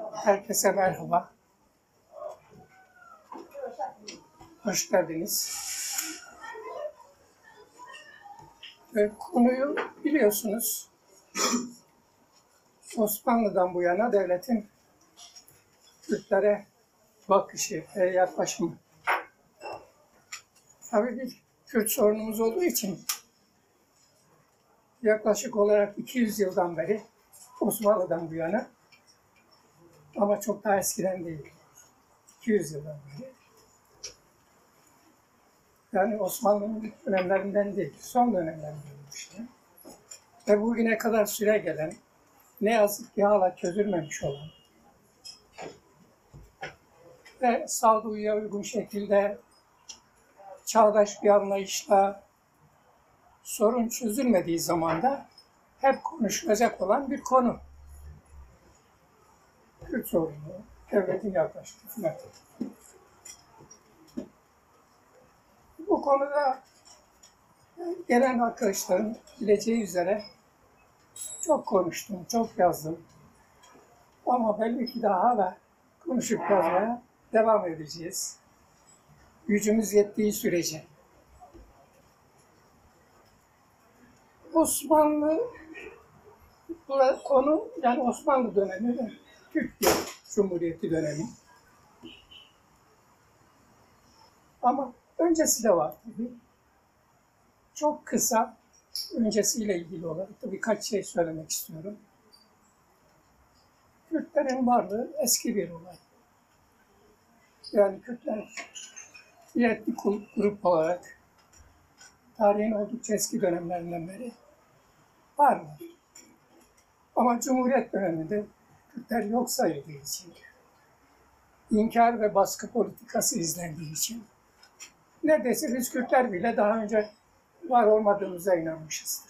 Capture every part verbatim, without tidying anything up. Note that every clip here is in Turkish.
Herkese merhaba. Hoş geldiniz. Ee, konuyu biliyorsunuz. Osmanlı'dan bu yana devletin Kürtlere bakışı ve yaklaşımı. Tabii bir Kürt sorunumuz olduğu için yaklaşık olarak iki yüz yıldan beri Osmanlı'dan bu yana, ama çok daha eskiden değil, iki yüz yıldan beri. Yani Osmanlı'nın ilk dönemlerinden değil, son dönemlerinden işte. Ve bugüne kadar süre gelen, ne yazık ki hala çözülmemiş olan ve sağduyuya uygun şekilde çağdaş bir anlayışla sorun çözülmediği zaman da hep konuşulacak olan bir konu. Kürt sorunu, devletin yaklaşımı falan. Bu konuda gelen arkadaşların bileceği üzere çok konuştum, çok yazdım. Ama belli ki daha hala konuşup yazmaya devam edeceğiz. Gücümüz yettiği sürece. Osmanlı bu konu, yani Osmanlı dönemi ve Türkiye Cumhuriyeti dönemi. Ama öncesi de var tabii. Çok kısa öncesiyle ilgili olarak da birkaç şey söylemek istiyorum. Kürtlerin varlığı eski bir olay. Yani Kürtler bir etnik grup olarak tarihin oldukça eski dönemlerinden beri varlar. Ama Cumhuriyet döneminde Kürtler yok sayıldığı için, inkar ve baskı politikası izlendiği için, neredeyse biz Kürtler bile daha önce var olmadığımıza inanmışızdır.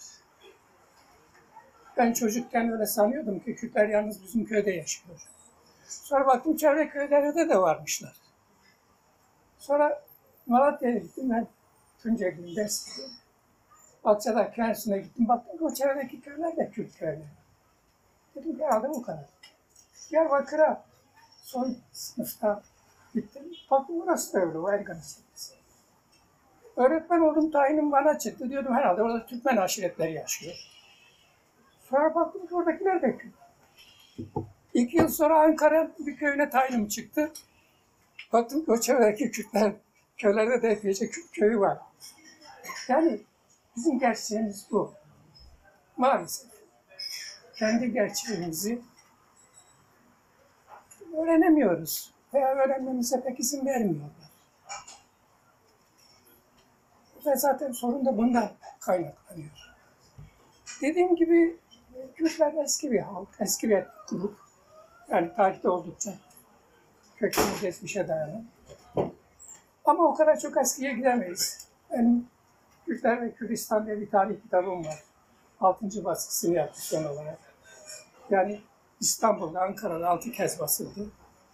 Ben çocukken öyle sanıyordum ki Kürtler yalnız bizim köyde yaşıyor. Sonra baktım çevre köylerde de varmışlar. Sonra Malatya'ya gittim ben, Tunceli'nin Destek'e. Akçadağ Köyü'ne gittim, baktım ki o çevredeki köyler de Kürt köyleri. Dedim ki herhalde bu kadar. Diyarbakır'a son sınıfta gittim, baktım orası da öyle, o Ergan Lisesi. Öğretmen oldum, tayinim bana çıktı. Diyordum herhalde orada Türkmen aşiretleri yaşıyor. Sonra baktım ki oradakiler de Kürt. İki yıl sonra Ankara bir köyüne tayinim çıktı. Baktım ki o çevredeki Kürtler, köylerde de epeyce Kürt köyü var. Yani bizim gerçeğimiz bu. Maalesef. Kendi gerçeğimizi öğrenemiyoruz. Veya öğrenmemize pek izin vermiyorlar. Ve zaten sorun da bundan kaynaklanıyor. Dediğim gibi Kürtler eski bir halk, eski bir grup. Yani tarihte oldukça kökenli geçmişe dayanan. Ama o kadar çok eskiye gidemeyiz. Benim Kürtler ve Kürdistan diye bir tarih kitabım var. Altıncı baskısını yaptı son olarak. Yani İstanbul'da, Ankara'da altı kez basıldı.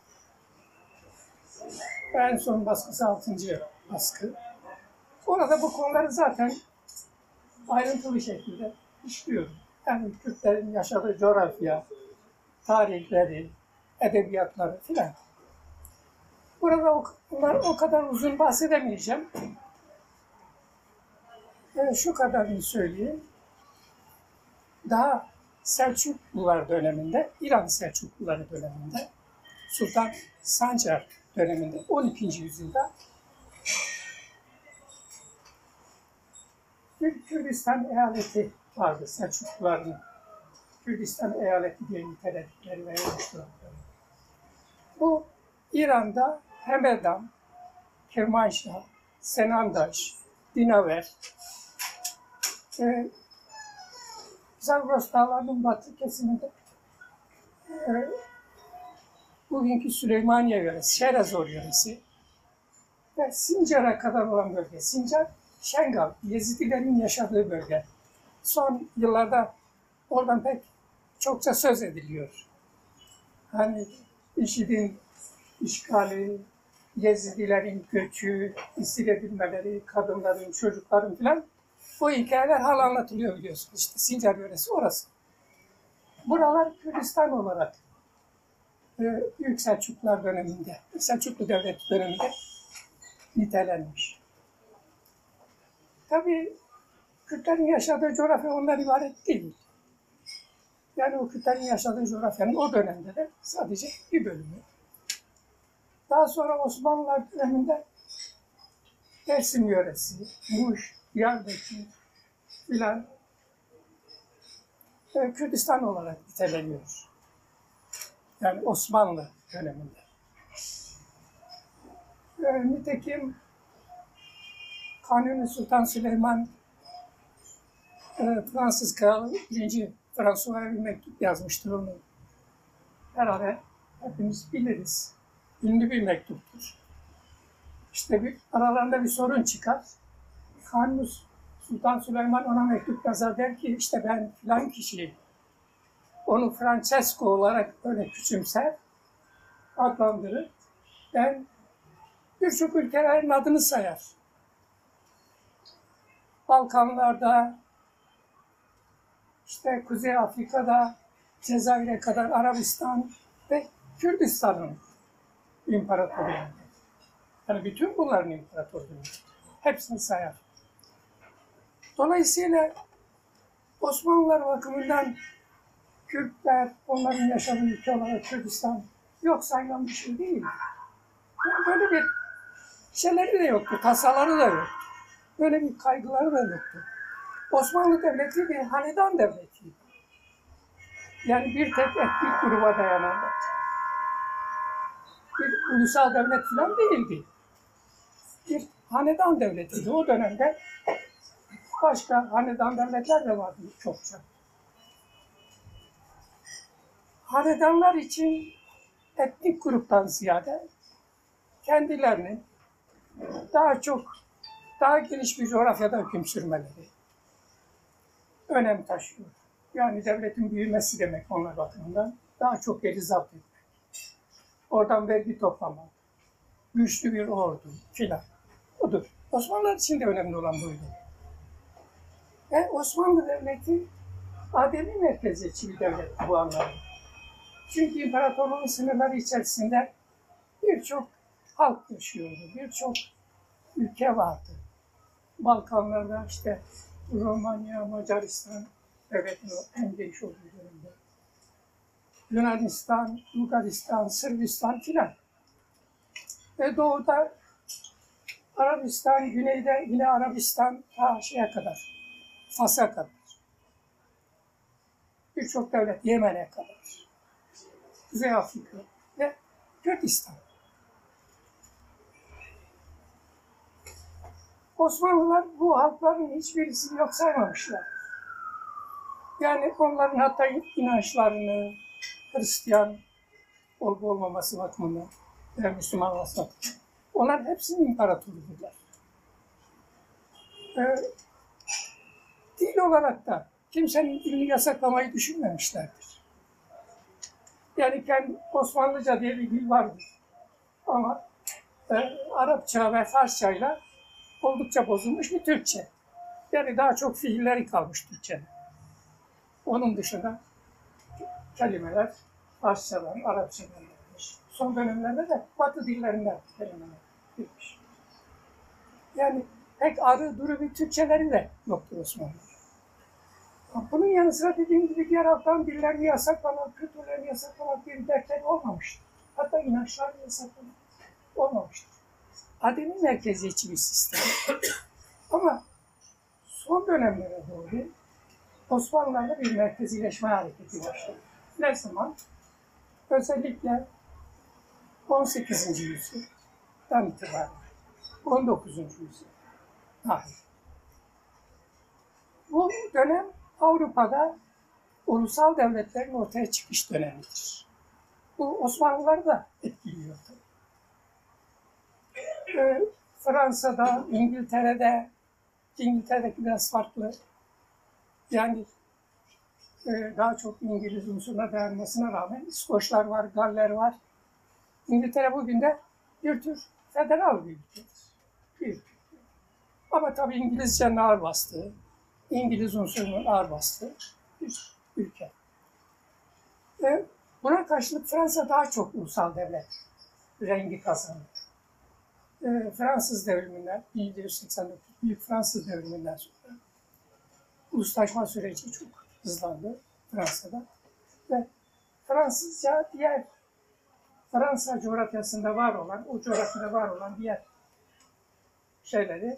En son baskısı altıncı baskı. Orada bu konuları zaten ayrıntılı şekilde işliyorum. Yani Kürtlerin yaşadığı coğrafya, tarihleri, edebiyatları filan. Burada o, o kadar uzun bahsedemeyeceğim. Yani şu kadarını söyleyeyim. Daha Selçuklular döneminde, İran Selçukluları döneminde, Sultan Sancar döneminde, on ikinci yüzyılda bir Kürdistan eyaleti vardı Selçukluların. Kürdistan eyaleti diye niteledikleri ve oluşturdukları. Bu İran'da Hemedam, Kermanşah, Senandaş, Dinaver, e, Zagros Dağları'nın batı kesiminde e, bugünkü Süleymaniye yöresi, Şerazor yöresi ve Sincar'a kadar olan bölge. Sincar, Şengal, Yezidilerin yaşadığı bölge. Son yıllarda oradan pek çokça söz ediliyor. Hani IŞİD'in işgali, Yezidilerin göçü, esir edilmeleri, kadınların, çocukların filan, bu hikayeler hala anlatılıyor biliyorsunuz. İşte Sincar yöresi orası. Buralar Kürdistan olarak e, Büyük Selçuklular döneminde, Selçuklu Devleti döneminde nitelenmiş. Tabii Kürtlerin yaşadığı coğrafya ondan ibaret değil. Yani o Kürtlerin yaşadığı coğrafyanın o dönemde de sadece bir bölümü. Daha sonra Osmanlılar döneminde Dersim yöresi, Muş, Diyarbakır filan e, Kürdistan olarak niteleniyor. Yani Osmanlı döneminde. E, nitekim Kanuni Sultan Süleyman e, Fransız Kralı birinci. François'a bir mektup yazmıştır onu. Herhalde hepimiz biliriz. Ünlü bir mektuptur. İşte bir, aralarında bir sorun çıkar. Kanuni Sultan Süleyman ona mektup yazar, der ki işte ben filan kişiyim. Onu Francesco olarak öyle küçümser, adlandırır. Ben birçok ülkelerin adını sayar. Balkanlarda, işte Kuzey Afrika'da, Cezayir'e kadar Arabistan ve Kürdistan'ın imparatorluğu. Yani bütün bunların imparatorluğu. Hepsini sayar. Dolayısıyla Osmanlılar bakımından Kürtler, onların yaşadığı ülke olarak Kürdistan yok sayılan bir şey değil. Yani böyle bir şeyleri de yoktu, tasaları da yoktu. Böyle bir kaygıları da yoktu. Osmanlı Devleti bir hanedan devletiydi. Yani bir tek etnik gruba dayanan bir ulusal devlet falan değildi. Bir hanedan devletiydi. O dönemde başka hanedan devletler de vardı çokça. Hanedanlar için etnik gruptan ziyade kendilerinin daha çok, daha geniş bir coğrafyada hüküm sürmeleri önem taşıyor. Yani devletin büyümesi demek onlar bakımından daha çok yeri zapt etmek. Oradan vergi toplamak, güçlü bir ordu filan. Budur. Osmanlılar için de önemli olan buydu. Ve Osmanlı Devleti ademi merkeziyetçi bir devletti bu anlamda. Çünkü imparatorluğun sınırları içerisinde birçok halk yaşıyordu, birçok ülke vardı. Balkanlarda işte Romanya, Macaristan devletinin en geniş olduğu dönemde. Yunanistan, Bulgaristan, Sırbistan filan. Ve doğuda Arabistan, güneyde yine Arabistan ta şeye kadar, Fas'a kadar. Birçok devlet, Yemen'e kadar. Kuzey Afrika ve Kürdistan. Osmanlılar bu halkların hiçbirisini yok saymamışlar. Yani onların hatta inançlarını, Hristiyan olup olmaması bakımından ve Müslüman olması bakımından. Onların hepsinin imparatorudular. Ee, dil olarak da kimsenin dilini yasaklamayı düşünmemişlerdir. Yani kendi Osmanlıca diye bir dil vardır. Ama e, Arapça ve Farsçayla oldukça bozulmuş bir Türkçe. Yani daha çok fiilleri kalmış Türkçe'nin. Onun dışında kelimeler Farsçadan, Arapçadan gelmiş. Son dönemlerde de Batı dillerinden kelimeler girmiş. Yani pek arı duru bir Türkçeleri de yoktur Osmanlı'da. Bunun yanı sıra dediğim gibi diğer halkların dillerini yasaklamak, kültürlerini yasaklamak diye bir dertleri olmamıştır. Hatta inançlarını yasaklamak olmamıştır. Ademi merkeziyetçi bir sistem. Ama son dönemlere doğru Osmanlılar'da bir merkezileşme hareketi başladı. Ne zaman? Özellikle on sekizinci yüzyıldan itibaren on dokuzuncu yüzyıl dahil. Bu dönem Avrupa'da ulusal devletlerin ortaya çıkış dönemidir. Bu Osmanlıları da etkiliyor tabii. Ee, Fransa'da, İngiltere'de, İngiltere'deki biraz farklı. Yani e, daha çok İngiliz unsuruna dayanmasına rağmen İskoçlar var, Galler var. İngiltere bugün de bir tür federal bir ülkedir. Bir ülke. Ama tabii İngilizcenin ağır bastığı, İngiliz unsurunun ağır bastığı bir ülke. Ve Buna karşılık Fransa daha çok ulusal devlet rengi kazanıyor. E, Fransız devriminden, bin yedi yüz seksen dokuz Büyük Fransız devriminden sonra uluslaşma süreci çok hızlandı Fransa'da. Ve Fransızca diğer Fransa coğrafyasında var olan, o coğrafyada var olan diğer şeyleri,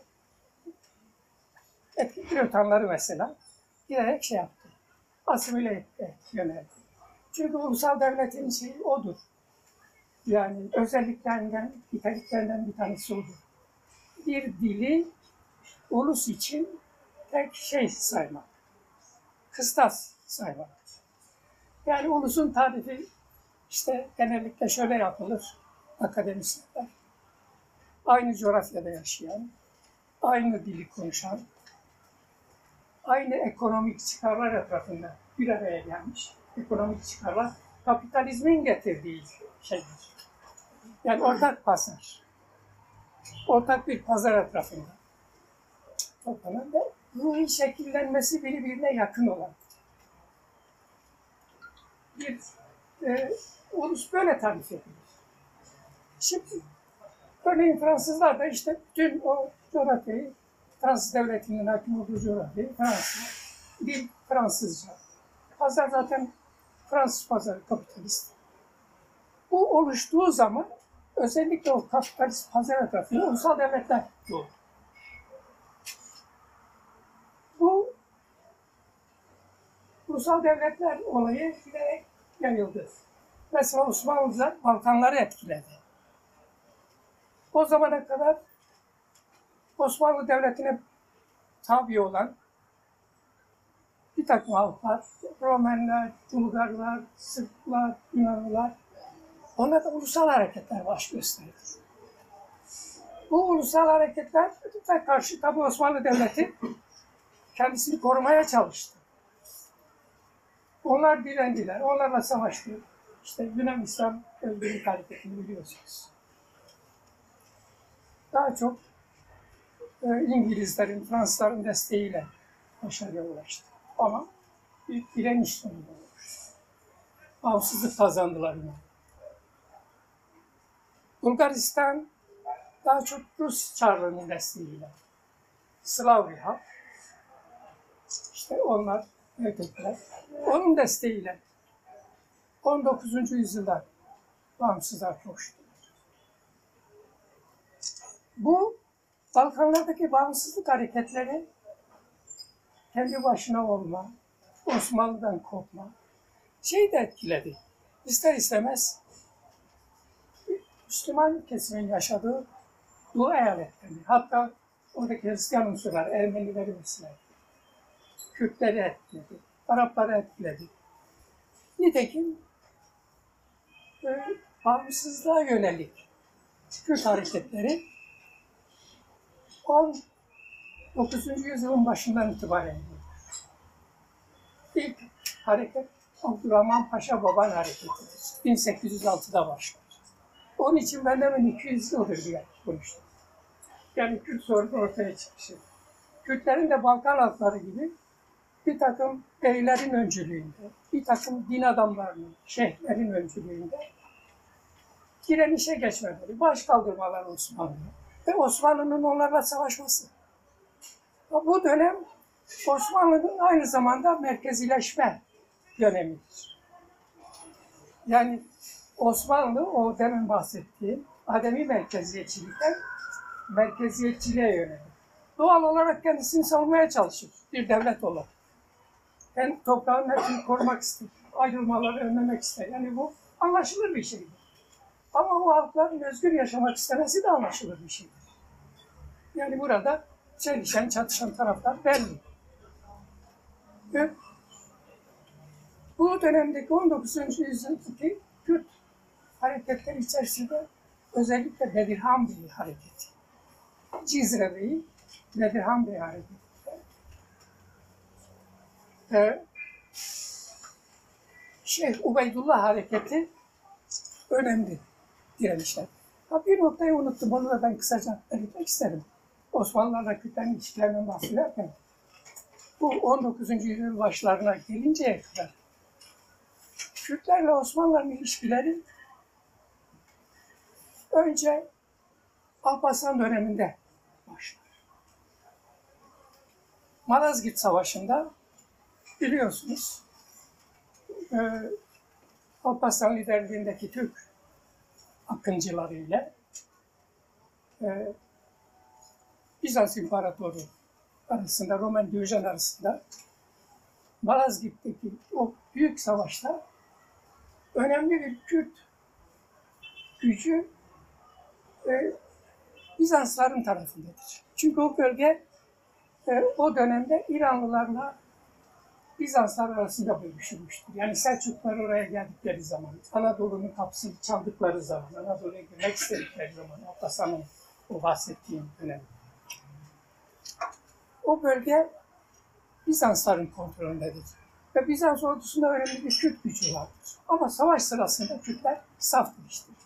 etki pilotanları mesela giderek şey yaptı, asimile etti, yöneldi. Çünkü ulusal devletin şeyi odur. Yani özelliklerinden, niteliklerinden bir tanesi odur. Bir dili ulus için tek şey saymak, kıstas saymak. Yani ulusun tarifi işte genellikle şöyle yapılır akademisyenler. Aynı coğrafyada yaşayan, aynı dili konuşan, aynı ekonomik çıkarlar etrafında bir araya gelmiş. Ekonomik çıkarlar kapitalizmin getirdiği şeydir. Yani ortak pazar. Ortak bir pazar etrafında toplanan ve ruhun şekillenmesi birbirine yakın olan bir e, ulus böyle tarif edilir. Şimdi örneğin Fransızlar da işte bütün o coğrafyayı, Fransız devletinin hakim olduğu coğrafyayı Fransa, dil Fransızca. Pazar zaten Fransız pazarı kapitalist. Bu oluştuğu zaman özellikle o kapitalist pazar etrafında ulusal devletler doğdu. Bu ulusal devletler olayı giderek yayıldı. Mesela Osmanlılar Balkanları etkiledi. O zamana kadar Osmanlı Devleti'ne tabi olan bir takım halklar, Romenler, Bulgarlar, Sırplar, Yunanlılar, onlar da ulusal hareketler baş gösterdi. Bu ulusal hareketler karşı tabi Osmanlı Devleti kendisini korumaya çalıştı. Onlar direndiler, onlarla savaştı. İşte Yunanistan Özgürlük Hareketi'ni biliyorsunuz. Daha çok e, İngilizlerin, Fransızların desteğiyle başarıya ulaştı. Ama büyük direniş sonunda olmuş. Bağımsızlık kazandılar yine. Bulgaristan daha çok Rus Çarlığı'nın desteğiyle. Slav bir halk. İşte onlar erkekler. Onun desteğiyle on dokuzuncu yüzyılda bağımsızlığa kavuştular. Bu Balkanlardaki bağımsızlık hareketleri kendi başına olma, Osmanlı'dan kopma şeyi de etkiledi. İster istemez Müslüman kesimin yaşadığı Doğu eyaletlerini, hatta oradaki Hristiyan unsurlar, Ermenileri mesela, Kürtleri etkiledi, Arapları etkiledi. Nitekim e, bağımsızlığa yönelik Kürt hareketleri on dokuzuncu yüzyılın başından itibaren ilk hareket Abdurrahman Paşa Baban hareketidir. bin sekiz yüz altıda başlar. Onun için ben hemen iki yüz yıldır diye konuştum. Yani Kürt sorunu ortaya çıkışı. Kürtlerin de Balkan halkları gibi bir takım beylerin öncülüğünde, bir takım din adamlarının, şeyhlerin öncülüğünde direnişe geçmeleri, baş kaldırmaları Osmanlı'ya ve Osmanlı'nın onlarla savaşması. Bu dönem Osmanlı'nın aynı zamanda merkezileşme dönemidir. Yani Osmanlı o demin bahsettiğim ademi merkeziyetçilikten merkeziyetçiliğe yönelir. Doğal olarak kendisini savunmaya çalışır bir devlet olarak. Yani toprağın hepsini korumak ister, ayrılmaları önlemek ister. Yani bu anlaşılır bir şeydir. Ama o halkların özgür yaşamak istemesi de anlaşılır bir şeydir. Yani burada çelişen, çatışan taraflar belli. Ve bu dönemdeki on dokuzuncu yüzyıldaki Kürt hareketler içerisinde özellikle Bedirhan Bey hareketi, Cizre Bey'i Bedirhan Bey hareketi, ee, Şeyh Ubeydullah hareketi önemli direnişler. Ha, bir noktayı unuttum, onu da ben kısaca belirtmek isterim. Osmanlılarla Kürtlerin ilişkilerinden bahsederken, bu on dokuzuncu yüzyıl başlarına gelinceye kadar Kürtlerle Osmanlıların ilişkileri önce Alparslan döneminde başlar. Malazgirt Savaşı'nda biliyorsunuz e, Alparslan liderliğindeki Türk akıncıları ile e, Bizans İmparatoru arasında, Roman Diyojen arasında Malazgirt'teki o büyük savaşta önemli bir Kürt gücü e, Bizansların tarafındadır. Çünkü o bölge e, o dönemde İranlılarla Bizanslar arasında bölüşülmüştür. Yani Selçuklular oraya geldikleri zaman, Anadolu'nun kapısını çaldıkları zaman, Anadolu'ya girmek istedikleri zaman, Alparslan'ın o bahsettiğim dönem. O bölge Bizansların kontrolündedir. Ve Bizans ordusunda önemli bir Kürt gücü vardır. Ama savaş sırasında Kürtler saf değiştirir.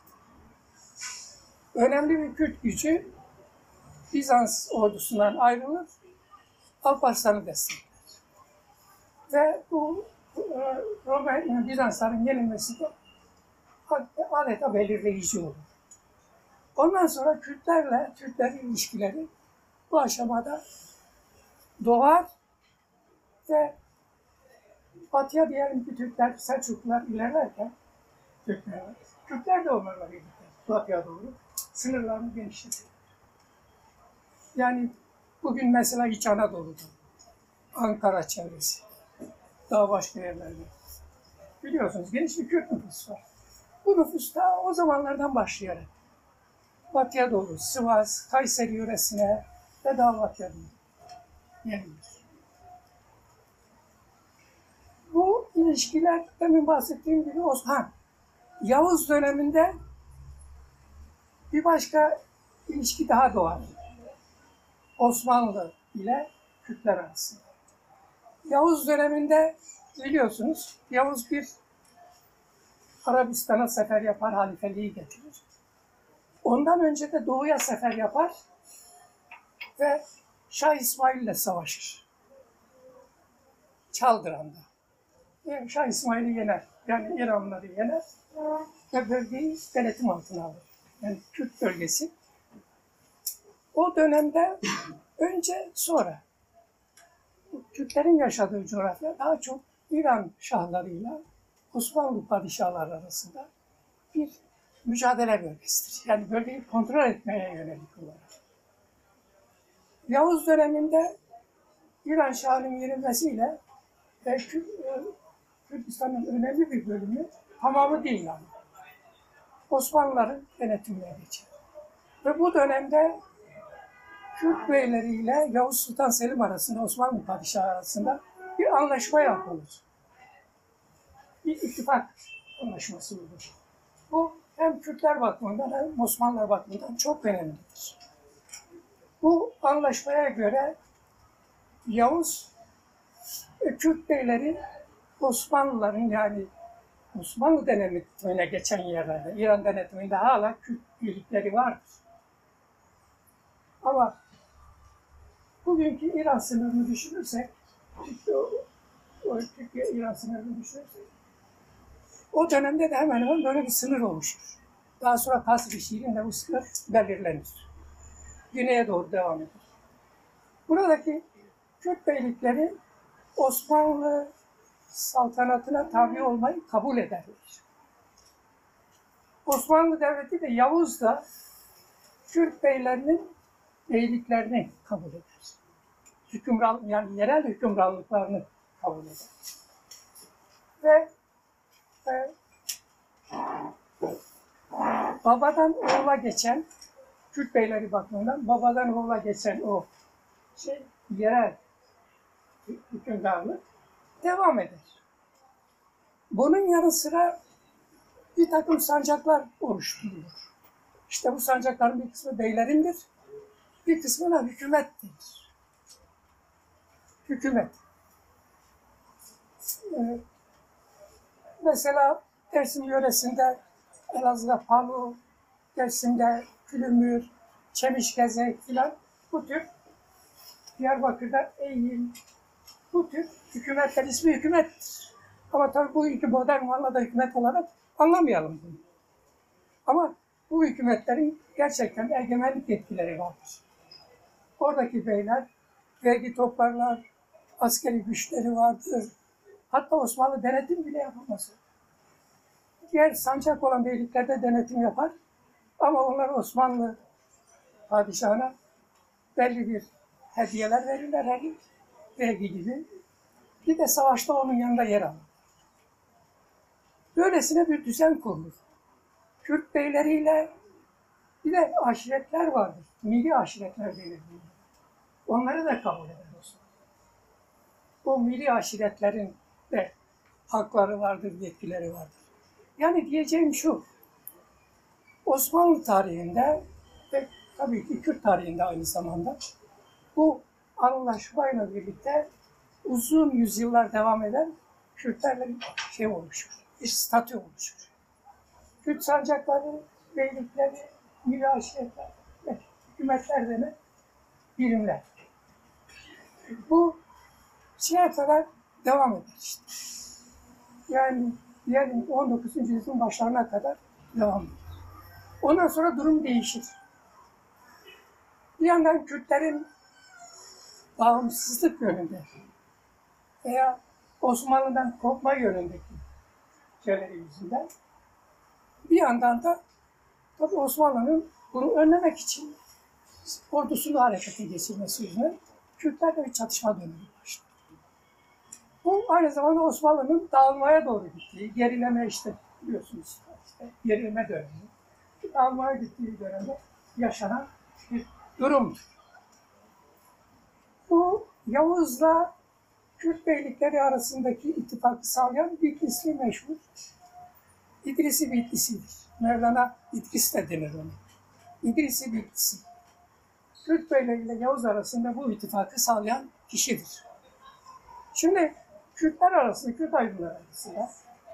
Önemli bir Kürt gücü Bizans ordusundan ayrılır, Alparslan'ı destekler. Ve bu e, Roman Bizansların yenilmesi de adeta belirleyici olur. Ondan sonra Kürtlerle Türklerin ilişkileri bu aşamada doğar ve batıya diyelim ki Türkler, Selçuklular ilerlerken Türkler, Kürtler de onlarla birlikte batıya doğru sınırlarını genişletir. Yani bugün mesela İç Anadolu'da, Ankara çevresi, daha başka yerlerde biliyorsunuz geniş bir Kürt nüfus var. Bu nüfus da o zamanlardan başlayarak batıya doğru Sivas, Kayseri yöresine ve daha batıya doğru yayılır. Bu ilişkiler demin bahsettiğim gibi Osman, Yavuz döneminde bir başka ilişki daha doğar. Osmanlı ile Kürtler arasında. Yavuz döneminde biliyorsunuz Yavuz bir Arabistan'a sefer yapar, halifeliği getirir. Ondan önce de doğuya sefer yapar ve Şah İsmail ile savaşır. Çaldıran'da. Yani Şah İsmail'i yener, yani İranlıları yener ve bölgeyi denetim altına alır. Yani Kürt bölgesi. O dönemde önce sonra Kürtlerin yaşadığı coğrafya daha çok İran şahlarıyla Osmanlı padişahları arasında bir mücadele bölgesidir. Yani bölgeyi kontrol etmeye yönelik olarak. Yavuz döneminde İran Şahı'nın yenilmesiyle e, Kürdistan'ın önemli bir bölümü, tamamı değil yani, Osmanlıların denetimine geçer. Ve bu dönemde Kürt beyleriyle Yavuz Sultan Selim arasında, Osmanlı padişahı arasında bir anlaşma yapılır. Bir ittifak anlaşması olur. Bu hem Kürtler bakımından hem Osmanlılar bakımından çok önemlidir. Bu anlaşmaya göre Yavuz Kürt beyleri Osmanlıların, yani Osmanlı denetimine geçen yerlerde, İran denetiminde hala Kürt birlikleri vardır. Ama bugünkü İran sınırını düşünürsek, Türkiye-İran sınırını düşünürsek, o dönemde de hemen hemen böyle bir sınır oluşur. Daha sonra Kasr-ı Şirin'de bu sınır belirlenir. Güneye doğru devam eder. Buradaki Kürt beylikleri Osmanlı saltanatına tabi olmayı kabul ederler. Osmanlı Devleti de Yavuz da Kürt beylerinin beyliklerini kabul eder. Hükümran, yani yerel hükümranlıklarını kabul eder. Ve e, babadan oğula geçen, Kürt beyleri bakımından babadan oğula geçen o şey, yerel hükümdarlık devam eder. Bunun yanı sıra bir takım sancaklar oluşturulur. İşte bu sancakların bir kısmı beylerindir, bir kısmı da hükümettir. Hükümet. Ee, mesela Dersim yöresinde Elazığ'da Palu, Dersim'de Külümür, Çemişgezek filan, bu tür, Diyarbakır'da Eğil, bu tür hükümetler ismi hükümettir. Ama tabii bu iki modern Mala'da hükümet olarak anlamayalım bunu. Ama bu hükümetlerin gerçekten egemenlik yetkileri vardır. Oradaki beyler vergi toplarlar, askeri güçleri vardır. Hatta Osmanlı denetim bile yapamaz. Diğer sancak olan beyliklerde denetim yapar. Ama onlar Osmanlı padişahına belli bir hediyeler verirler, her yıl, vergi gibi. Bir de savaşta onun yanında yer alır. Böylesine bir düzen kurulur. Kürt beyleriyle bir de aşiretler vardır. Milli aşiretler denir. Onları da kabul eder Osmanlı. Bu milli aşiretlerin de hakları vardır, yetkileri vardır. Yani diyeceğim şu, Osmanlı tarihinde ve tabii ki Kürt tarihinde aynı zamanda bu anlaşmayla birlikte uzun yüzyıllar devam eden Kürtlerle bir şey oluşur, bir statü oluşur. Kürt sancakları, beylikleri, milli aşiretler ve hükümetler denen birimler. Bu şeye kadar devam eder işte. Yani diyelim on dokuzuncu yüzyılın başlarına kadar devam eder. Ondan sonra durum değişir. Bir yandan Kürtlerin bağımsızlık yönünde veya Osmanlı'dan kopma yönündeki şeyleri yüzünden bir yandan da tabii Osmanlı'nın bunu önlemek için ordusunu harekete geçirmesi yüzünden Kürtlerle bir çatışma dönemi başladı. Bu aynı zamanda Osmanlı'nın dağılmaya doğru gittiği, gerileme işte biliyorsunuz işte gerileme dönemi. Dağılmaya gittiği dönemde yaşanan bir durumdur. Bu Yavuz'la Kürt beylikleri arasındaki ittifakı sağlayan bir ismi meşhur. İdrisi Bitlisi'dir. Mevlana İdris de denir ona. İdrisi Bitlisi. Kürt beyleriyle Yavuz arasında bu ittifakı sağlayan kişidir. Şimdi Kürtler arasında, Kürt aydınları arasında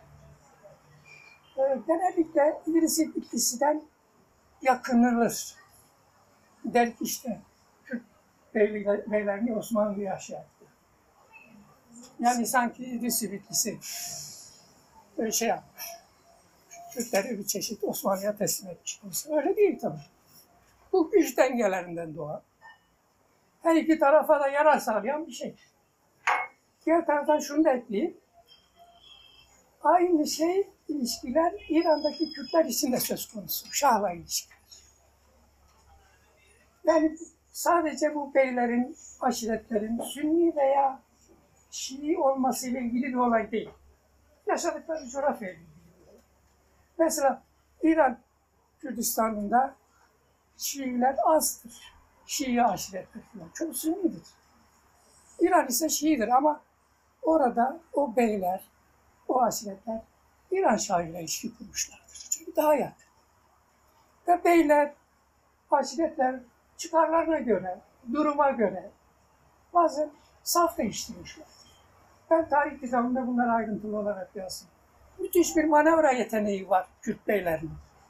e, genellikle İdrisi Bitlisi'den yakınılır. Der ki işte Kürt beylerini Osmanlı'ya aşağı etti. Yani sanki İdrisi Bitlisi böyle şey yapmış. Kürtleri bir çeşit Osmanlı'ya teslim etmiş. Öyle değil tabii. Bu güç dengelerinden doğan. Her iki tarafa da yarar sağlayan bir şey. Diğer taraftan şunu da ekleyeyim. Aynı şey ilişkiler İran'daki Kürtler için de söz konusu. Şah'la ilişkiler. Yani sadece bu beylerin, aşiretlerin Sünni veya Şii olmasıyla ilgili bir olay değil. Yaşadıkları coğrafya ilgili. Mesela İran Kürdistan'ında Şiiler azdır. Şii aşiretler falan. Çok Sünnidir. İran ise Şii'dir ama orada o beyler, o aşiretler İran Şah'ıyla ilişki kurmuşlardır. Çünkü daha yakın. Ve beyler, aşiretler çıkarlarına göre, duruma göre bazen saf değiştirmişler. Ben tarih kitabımda bunları ayrıntılı olarak yazdım. Müthiş bir manevra yeteneği var Kürt beylerinin.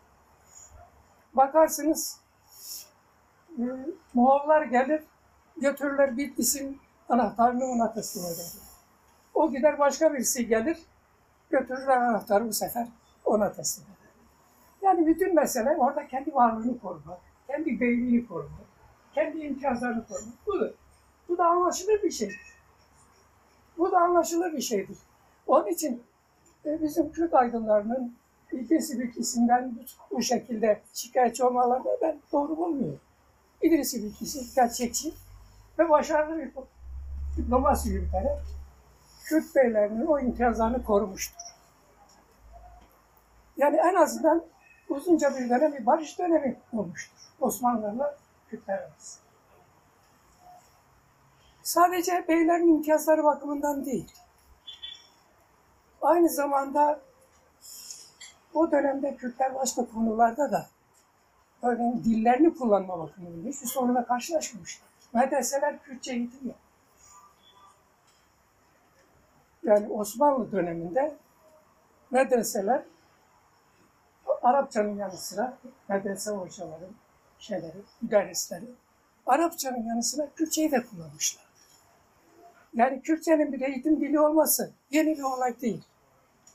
Bakarsınız e, Moğollar gelir, götürürler Bitlis'in anahtarını ona teslim eder. O gider başka birisi gelir, götürürler anahtarı bu sefer ona teslim eder. Yani bütün mesele orada kendi varlığını korumak, kendi beyliğini korumak, kendi imtiyazlarını korumak. Budur. Bu da anlaşılır bir şeydir. Bu da anlaşılır bir şeydir. Onun için e, bizim Kürt aydınlarının İdrisi Bitlisi'nden bu, bu şekilde şikayetçi olmalarını ben doğru bulmuyorum. İdrisi Bitlisi gerçekçi ve başarılı bir diplomasi yürüterek Kürt beylerinin o imtiyazlarını korumuştur. Yani en azından uzunca bir dönem bir barış dönemi olmuştur Osmanlılarla Kürtler arasında. Sadece beylerin imtiyazları bakımından değil, aynı zamanda o dönemde Kürtler başka konularda da örneğin dillerini kullanma bakımından hiçbir sorunla karşılaşmamışlar. Medreseler Kürtçe eğitim yok. Yani Osmanlı döneminde medreseler Arapçanın yanı sıra medrese hocaları, şeyleri, müderrisleri Arapçanın yanı sıra Kürtçeyi de kullanmışlar. Yani Kürtçenin bir eğitim dili olması yeni bir olay değil.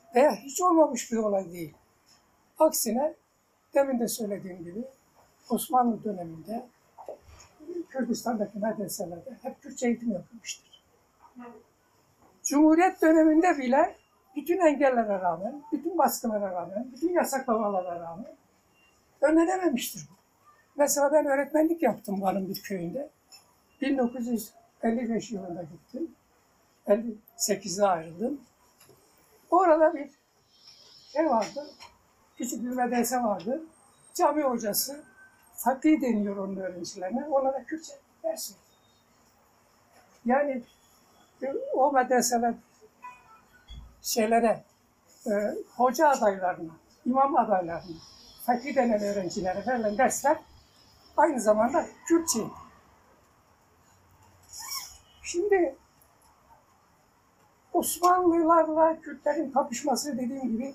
veya hiç olmamış bir olay değil. Aksine demin de söylediğim gibi Osmanlı döneminde Kürdistan'daki medreselerde hep Kürtçe eğitim yapılmıştır. Cumhuriyet döneminde bile bütün engellere rağmen, bütün baskılara rağmen, bütün yasaklamalara rağmen önlenememiştir bu. Mesela ben öğretmenlik yaptım Van'ın bir köyünde. bin dokuz yüz elli beş yılında gittim. elli sekizde ayrıldım. Orada bir şey vardı, küçük bir medrese vardı. Cami hocası, fakih deniyor onun öğrencilerine, onlara Kürtçe ders veriyor. Yani o medreseler şeylere, e, hoca adaylarına, imam adaylarına, fakih denen öğrencilere verilen dersler aynı zamanda Kürtçe. Şimdi Osmanlılarla Kürtlerin kapışması dediğim gibi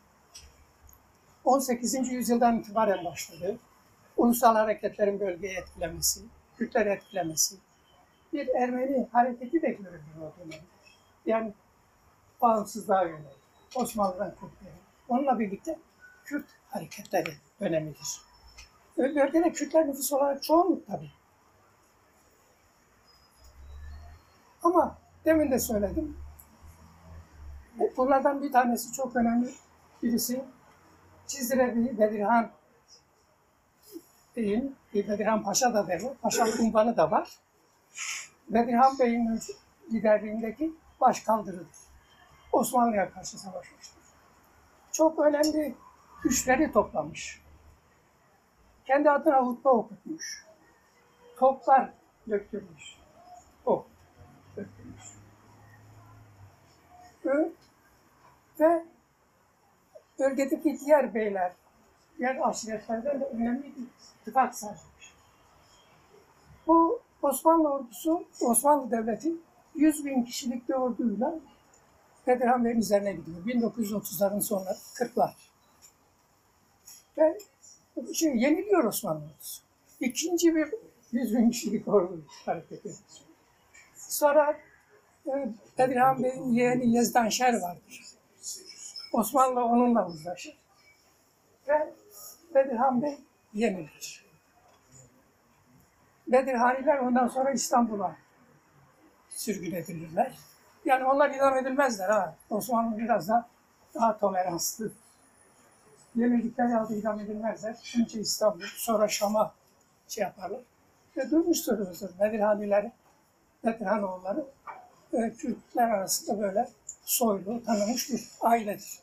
on sekizinci yüzyıldan itibaren başladı. Ulusal hareketlerin bölgeyi etkilemesi, Kürtleri etkilemesi, bir Ermeni hareketi de görülür o dönemde. Yani bağımsızlığa yönelik, Osmanlı'dan Kürtleri. Onunla birlikte Kürt hareketleri dönemidir. Bölgede Kürtler nüfus olarak çoğunluk tabii. Ama demin de söyledim, bunlardan bir tanesi çok önemli. Birisi Cizre Bedirhan Bey'in, Bedirhan Paşa da derler, Paşalık unvanı da var. Bedirhan Bey'in liderliğindeki başkaldırıdır. Osmanlı'ya karşı savaşmıştır. Çok önemli güçleri toplamış. Kendi adına hutbe okutmuş. Toplar döktürmüş. Ok döktürmüş. Ve bölgedeki diğer beyler, diğer aşiretlerden de önemli bir ittifak sağlamış. Bu Osmanlı ordusu, Osmanlı Devleti yüz bin kişilik bir orduyla Bedirhan Bey'in üzerine gidiyor. bin dokuz yüz otuzların sonları, kırklar. Ve şey, yeniliyor Osmanlı ordusu. İkinci bir yüz bin kişilik ordu hareket ediyor. Sonra e, Bedirhan Bey'in yeğeni Yezdanşer vardır. Osmanlı onunla uzlaşır. Ve Bedirhan Bey yenilir. Bedirhaniler ondan sonra İstanbul'a sürgün edilirler. Yani onlar idam edilmezler ha. Osmanlı biraz da daha toleranslı. Yenildikleri halde idam edilmezler. Önce İstanbul, sonra Şam'a şey yaparlar. Ve duymuşturuzdur Bedirhanileri, Bedirhanoğulları e, Kürtler arasında böyle soylu, tanınmış bir ailedir.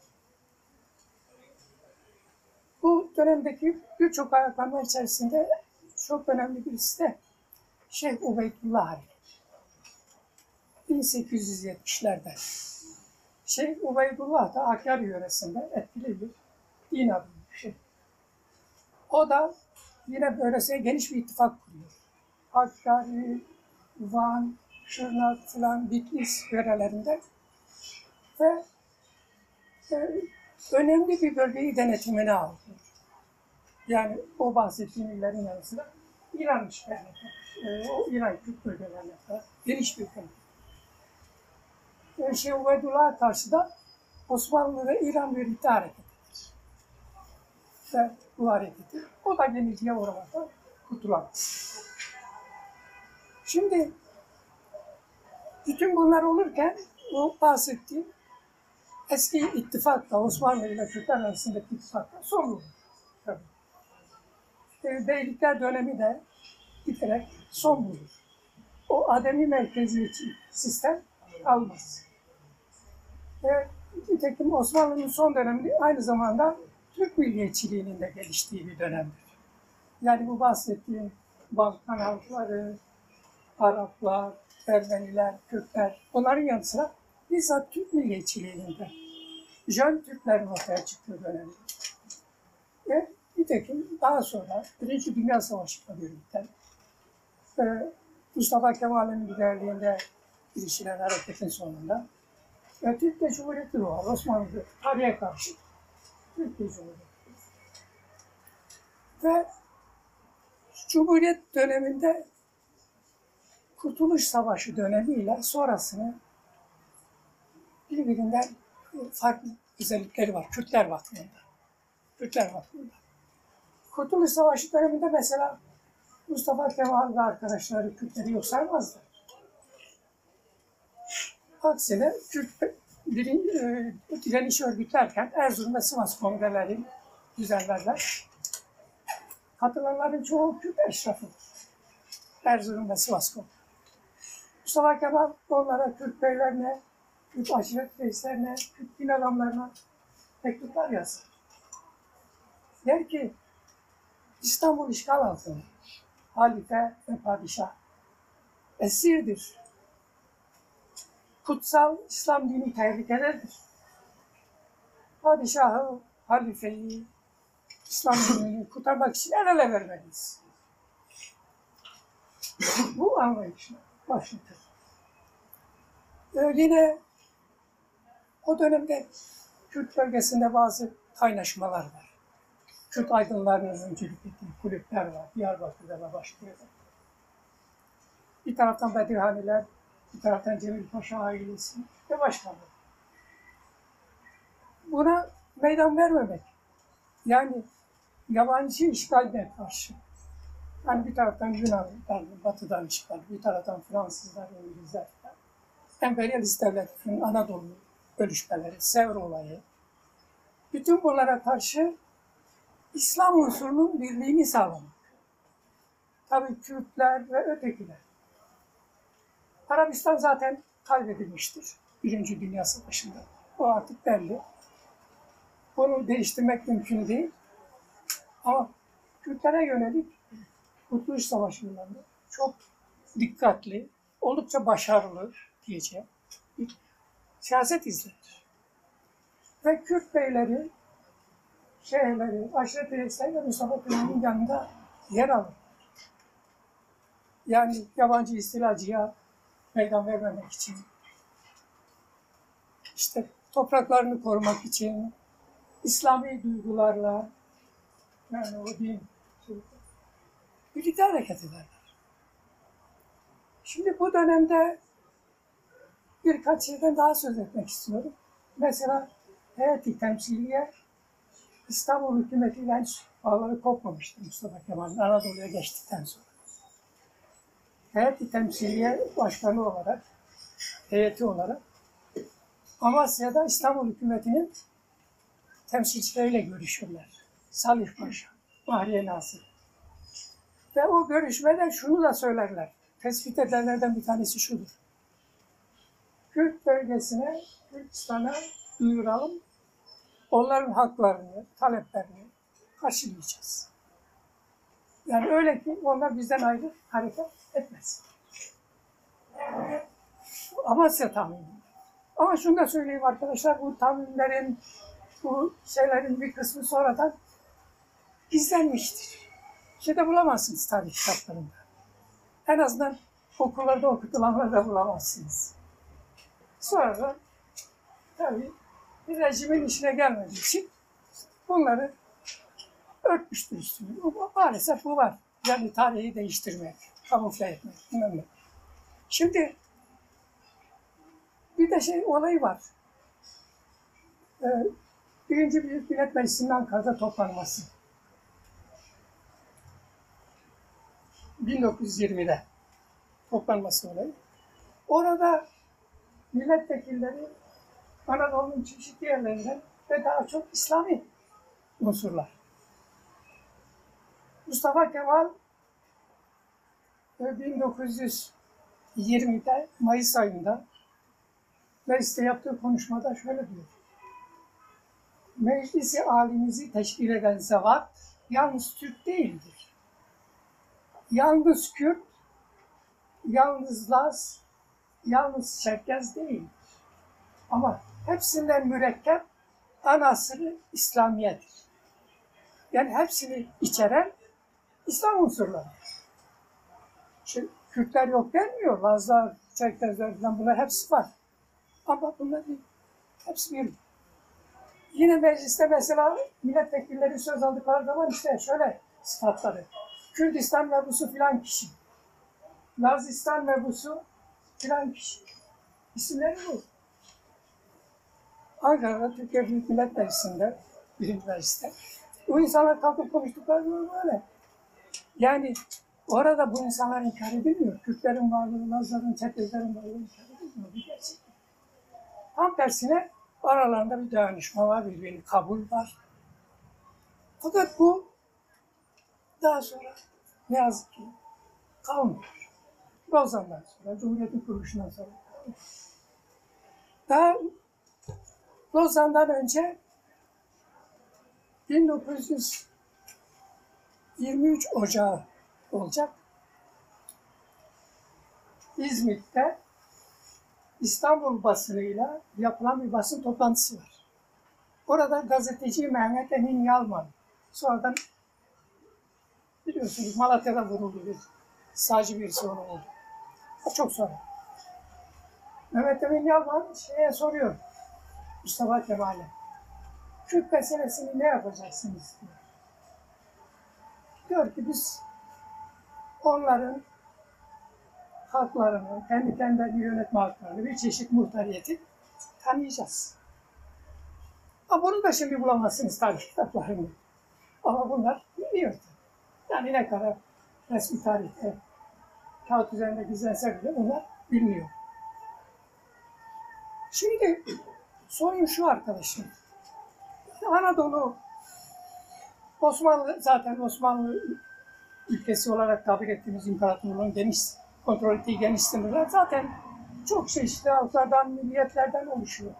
Bu dönemdeki birçok ayaklanma içerisinde çok önemli birisi de Şeyh Ubeydullah Hareketi. bin sekiz yüz yetmişlerde. Şeyh Ubeydullah da Hakkari yöresinde etkili bir din adamı bir şey. O da yine böylesine geniş bir ittifak kuruyor. Hakkari, Van, Şırnak filan Bitlis yörelerinde ve e, önemli bir bölgeyi denetimine alıyor. Yani o bahsettiğim illerin yanı sıra İran işlerine, e, o İran Kürt bölgelerine kadar geniş bir bölge. E, Şeyh Ubeydullah'a karşı da Osmanlı ve İran birlikte hareket eder. Ve bu hareketi, o da yenilgiye uğramaktan kurtulamaz. Şimdi bütün bunlar olurken o bahsettiğim eski ittifakla, Osmanlı ile Kürtler arasındaki ittifakla son bulur. Tabii. E, Beylikler dönemi de giderek son bulur. O ademi merkeziyetçi sistem kalmaz. Ve nitekim Osmanlı'nın son dönemi aynı zamanda Türk milliyetçiliğinin de geliştiği bir dönemdir. Yani bu bahsettiğim Balkan halkları, Araplar, Ermeniler, Kürtler, onların yanı sıra bizzat Türk milliyetçiliğinin de Jön Türklerin ortaya çıktığı dönemdir. Ve nitekim daha sonra Birinci Dünya Savaşı'yla birlikte e, Mustafa Kemal'in liderliğinde girişilen hareketin sonunda ve Türkiye Cumhuriyeti doğar. Osmanlı tarihe karşı Türkiye Cumhuriyeti. Ve Cumhuriyet döneminde Kurtuluş Savaşı dönemiyle sonrasını birbirinden farklı özellikleri var. Kürtler bakımında. Kürtler bakımında. Kurtuluş Savaşı döneminde mesela Mustafa Kemal ve arkadaşları Kürtleri yok saymazdı. Aksine Kürt birin, e, direniş örgütlerken Erzurum ve Sivas kongreleri düzenlerler. Katılanların çoğu Kürt eşrafıdır. Erzurum ve Sivas kongreleri. Mustafa Kemal onlara, Kürt beylerine, Kürt aşiret reislerine, Kürt din adamlarına mektuplar yazdı. Der ki, İstanbul işgal altında. Halife ve padişah esirdir. Kutsal İslam dini tehlikededir. Padişahı, halifeyi, İslam dinini kurtarmak için el ele vermeliyiz. Bu anlayışla başlatır. Ee, yine o dönemde Kürt bölgesinde bazı kaynaşmalar var. Kürt aydınlarının öncülük ettiği kulüpler var. Diyarbakır'da ve başka yerde. Bir taraftan Bedirhaniler, bir taraftan Cemil Paşa ailesi ve başkaları. Buna meydan vermemek, yani yabancı işgaline karşı, yani bir taraftan Yunanlar, batıdan işgal, bir taraftan Fransızlar, İngilizler, emperyalist devletlerin Anadolu bölüşmeleri, Sevr olayı, bütün bunlara karşı İslam unsurunun birliğini sağlamak. Tabii Kürtler ve ötekiler. Arabistan zaten kaybedilmiştir Birinci Dünya Savaşı'nda. O artık belli. Bunu değiştirmek mümkün değil. Ama Kürtlere yönelik Kurtuluş Savaşı yıllarında çok dikkatli, oldukça başarılı diyeceğim bir siyaset izlenir. Ve Kürt beyleri, şeyhleri, aşiret reisleri ve Mustafa Kemal'in yanında yer alır. Yani yabancı istilacıya meydan vermemek için, işte topraklarını korumak için, İslami duygularla, yani o din, birlikte hareket ederler. Şimdi bu dönemde birkaç şeyden daha söz etmek istiyorum. Mesela heyet-i temsiliye İstanbul hükümetiyle henüz bağları kopmamıştı Mustafa Kemal'in Anadolu'ya geçtikten sonra. Heyet-i temsiliye başkanı olarak, heyeti olarak Amasya'da İstanbul hükümetinin temsilcileriyle görüşürler. Salih Paşa, Bahriye Nazır. Ve o görüşmede şunu da söylerler. Tespit edilenlerden bir tanesi şudur. Kürt bölgesine, Kürtistan'a duyuralım. Onların haklarını, taleplerini karşılayacağız. Yani öyle ki onlar bizden ayrı hareket etmesin. Amasya tahmini. Ama şunu da söyleyeyim arkadaşlar, bu tahminlerin, bu şeylerin bir kısmı sonradan gizlenmiştir. Şeyde bulamazsınız tarih kitaplarında. En azından okullarda okutulanları da bulamazsınız. Sonra tabii bir rejimin işine gelmediği için bunları örtmüştür üstüne. Maalesef bu var. Yani tarihi değiştirmek, kamufle etmek, bilmem. Şimdi bir de şey olayı var. Ee, Birinci Büyük Millet Meclisi'nin Ankara'da toplanması. bin dokuz yüz yirmide toplanması olayı. Orada milletvekilleri Anadolu'nun çeşitli yerlerinden ve daha çok İslami unsurlar. Mustafa Kemal bin dokuz yüz yirmide Mayıs ayında mecliste yaptığı konuşmada şöyle diyor. Meclisi alimizi teşkil eden zevat yalnız Türk değildir. Yalnız Kürt, yalnız Laz, yalnız Çerkez değildir. Ama hepsinden mürekkep anasını İslamiyet'tir. Yani hepsini içeren İslam unsurları. Şimdi Kürtler yok denmiyor. Lazlar, Çerkezler falan bunlar hepsi var. Ama bunlar değil. Hepsi bir. Yine mecliste mesela milletvekilleri söz aldıkları zaman işte şöyle sıfatları. Kürdistan mebusu filan kişi. Lazistan mebusu filan kişi. İsimleri bu. Ankara'da Türkiye Büyük Millet Meclisi'nde, birinci mecliste. O insanlar kalkıp konuştukları böyle. Yani orada bu insanlar inkar edilmiyor. Kürtlerin varlığı, Lazların, Çerkezlerin varlığı inkar edilmiyor. Bir gerçek. Tam tersine aralarında bir dayanışma var, birbirini kabul var. Fakat bu daha sonra ne yazık ki kalmıyor. Lozan'dan sonra, Cumhuriyet'in kuruluşundan sonra kalmıyor. Daha Lozan'dan önce bin dokuz yüz yirmi üç Ocağı olacak. İzmit'te İstanbul basınıyla yapılan bir basın toplantısı var. Orada gazeteci Mehmet Emin Yalman, sonradan biliyorsunuz Malatya'da vuruldu bir sağcı birisi onu oldu. Çok sonra. Mehmet Emin Yalman şeye soruyor, Mustafa Kemal'e, Kürt meselesini ne yapacaksınız diyor. Diyor ki biz onların haklarını, kendi kendilerini yönetme haklarını, bir çeşit muhtariyeti tanıyacağız. Ama bunu da şimdi bulamazsınız tabii kitaplarında. Ama bunlar biliyor. Yani ne kadar resmi tarihte kağıt üzerinde gizlense bile bunlar bilmiyor. Şimdi sorun şu arkadaşım. Anadolu, Osmanlı zaten Osmanlı ülkesi olarak tabir ettiğimiz imparatorluğun geniş, kontrol ettiği geniş sınırlar zaten çok çeşitli halklardan, milliyetlerden oluşuyor.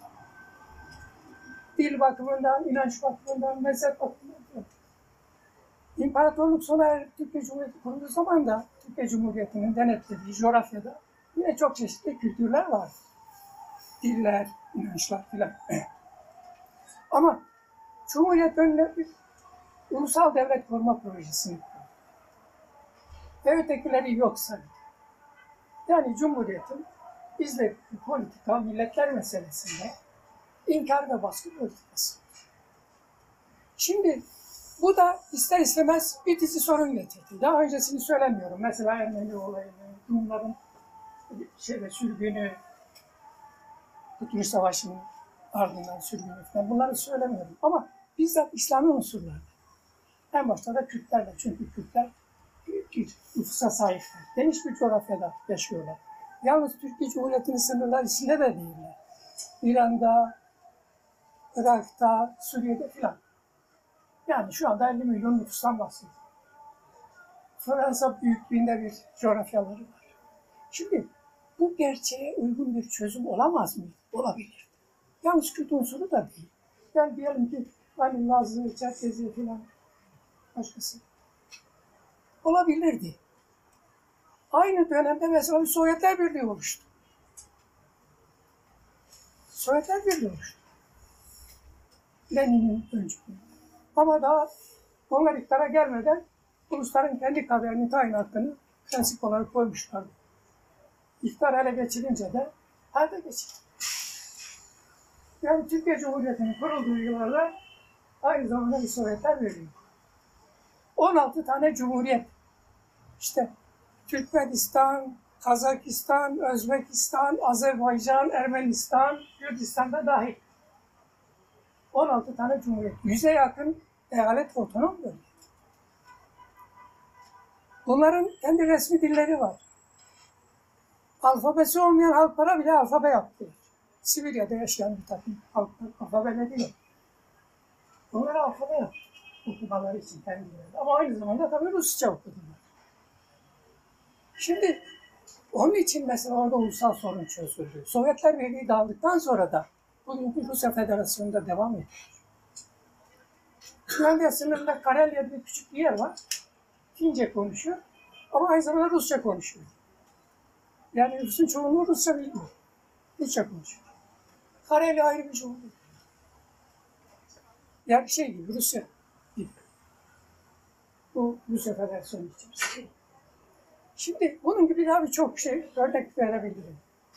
Dil bakımından, inanç bakımından, mezhep bakımından. İmparatorluk sona erip Türkiye Cumhuriyeti kurulduğu zaman da Türkiye Cumhuriyeti'nin denetlediği coğrafyada yine çok çeşitli kültürler var. Diller, inançlar filan. Ama Cumhuriyet önüne bir ulusal devlet kurma projesini kurdu. Ve ötekileri yok saydı. Yani Cumhuriyet'in izlediği politika, milletler meselesinde inkar ve baskı politikası. Şimdi bu da ister istemez bir dizi sorun getirdi. Daha öncesini söylemiyorum. Mesela Ermeni olayını, Rumların şeyde, sürgünü, Kurtuluş Savaşı'nın ardından sürgünü falan bunları söylemiyorum. Ama bizzat İslami unsurlar. En başta da Kürtlerle. Çünkü Kürtler bir nüfusa sahipler. Geniş bir coğrafyada yaşıyorlar. Yalnız Türkiye Cumhuriyeti'nin sınırları içinde de değiller. İran'da, Irak'ta, Suriye'de filan. Yani şu anda elli milyon nüfustan bahsediyor. Fransa büyüklüğünde bir coğrafyaları var. Şimdi bu gerçeğe uygun bir çözüm olamaz mı? Olabilir. Yalnız Kürt unsuru da değil. Yani diyelim ki hani Lazlı, Çerkezi filan başkası. Olabilirdi. Aynı dönemde mesela bir Sovyetler Birliği oluştu. Sovyetler Birliği oluştu. Lenin'in öncülüğünde. Ama daha onlar iktidara gelmeden ulusların kendi kaderini tayin hakkını prensip olarak koymuşlardı. İktidar ele geçirince de hayata geçirdi. Yani Türkiye Cumhuriyeti'nin kurulduğu yıllarda aynı zamanda bir Sovyetler Birliği. on altı tane cumhuriyet. İşte Türkmenistan, Kazakistan, Özbekistan, Azerbaycan, Ermenistan, Gürcistan'da dahil. on altı tane cumhuriyet. Yüze yakın eyalet otonom bölge. Bunların kendi resmi dilleri var. Alfabesi olmayan halklara bile alfabe yaptılar. Sibirya'da yaşayan bir takım halklar alfabeleri yok. Bunlara alfabe yaptı. Okumaları için kendileri. Ama aynı zamanda tabii Rusça okudular. Şimdi onun için mesela orada ulusal sorun çözüldü. Sovyetler Birliği dağıldıktan sonra da bugünkü Rusya Federasyonu'nda devam ediyor. Finlandiya sınırında Karelya bir küçük bir yer var. Fince konuşuyor ama aynı zamanda Rusça konuşuyor. Yani Rus'un çoğunluğu Rusça bilmiyor. Rusça konuşuyor. Karelya ayrı bir cumhuriyet. Yani şey gibi Rusya gibi. Bu Rusya Federasyonu için. Şimdi bunun gibi daha birçok şey örnek verebilirim.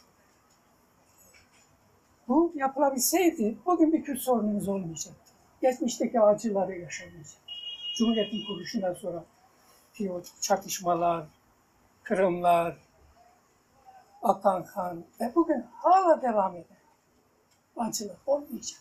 Bu yapılabilseydi bugün bir Kürt sorunumuz olmayacaktı. Geçmişteki acıları yaşamayacak. Cumhuriyetin kuruluşundan sonra o çatışmalar, kırımlar, akan kan ve bugün hala devam eden acılar olmayacak.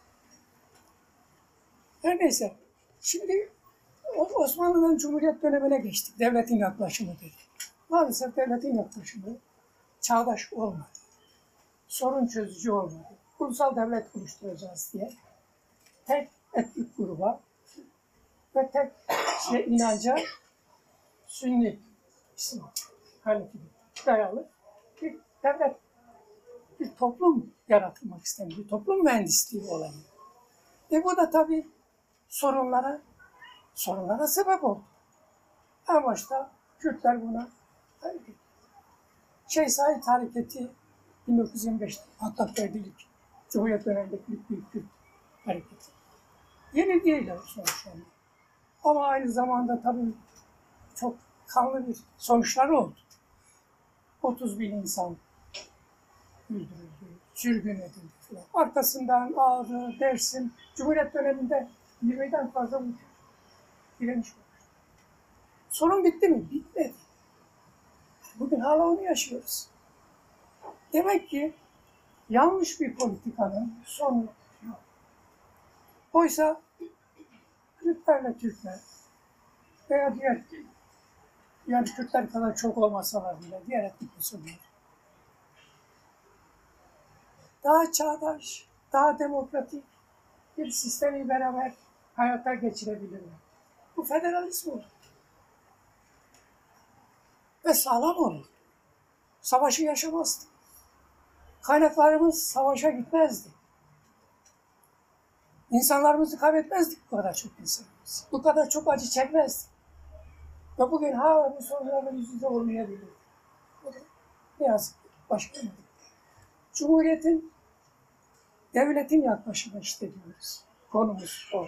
Her neyse, şimdi Osmanlı'dan Cumhuriyet dönemine geçtik. Devletin yaklaşımı dedik. Maalesef devletin yaklaşımı çağdaş olmadı. Sorun çözücü olmadı. Ulusal devlet oluşturacağız diye tek etnik gruba ve tek şey, inanca Sünni İslam Hanefi dayalı bir devlet, bir toplum yaratılmak isteniyor. Bir toplum mühendisliği olayı. E bu da tabii sorunlara sorunlara sebep oldu. En başta Kürtler buna haydi. Şeyh Said Hareketi bin dokuz yüz yirmi beşte patlak verdilik. Cumhuriyet dönemindeki büyük büyük Kürt hareketi. Yeni değiller sonuçta. Ama aynı zamanda tabii çok kanlı bir sonuçları oldu. otuz bin insan öldürüldü, sürgün edildi falan. Arkasından Ağrı, Dersim, Cumhuriyet döneminde yirmiden fazla bu direniş var. Sorun bitti mi? Bitmedi. Bugün hala onu yaşıyoruz. Demek ki yanlış bir politikanın sonu yok. Oysa Kürtlerle Türkler veya diğer, yani Kürtler kadar çok olmasalar bile diğer etnik unsurlar daha çağdaş, daha demokratik bir sistemi beraber hayata geçirebilirler. Bu federalizm olur. Ve sağlam olur. Savaşı yaşamazdı. Kaynaklarımız savaşa gitmezdi. İnsanlarımızı kaybetmezdik bu kadar çok insanımız. Bu kadar çok acı çekmezdik. Ve bugün hala bu sorunlarla yüz yüze olmayabilir. Bu da ne yazık ki başka bir. Cumhuriyetin, devletin yaklaşımı işte diyoruz. Konumuz o.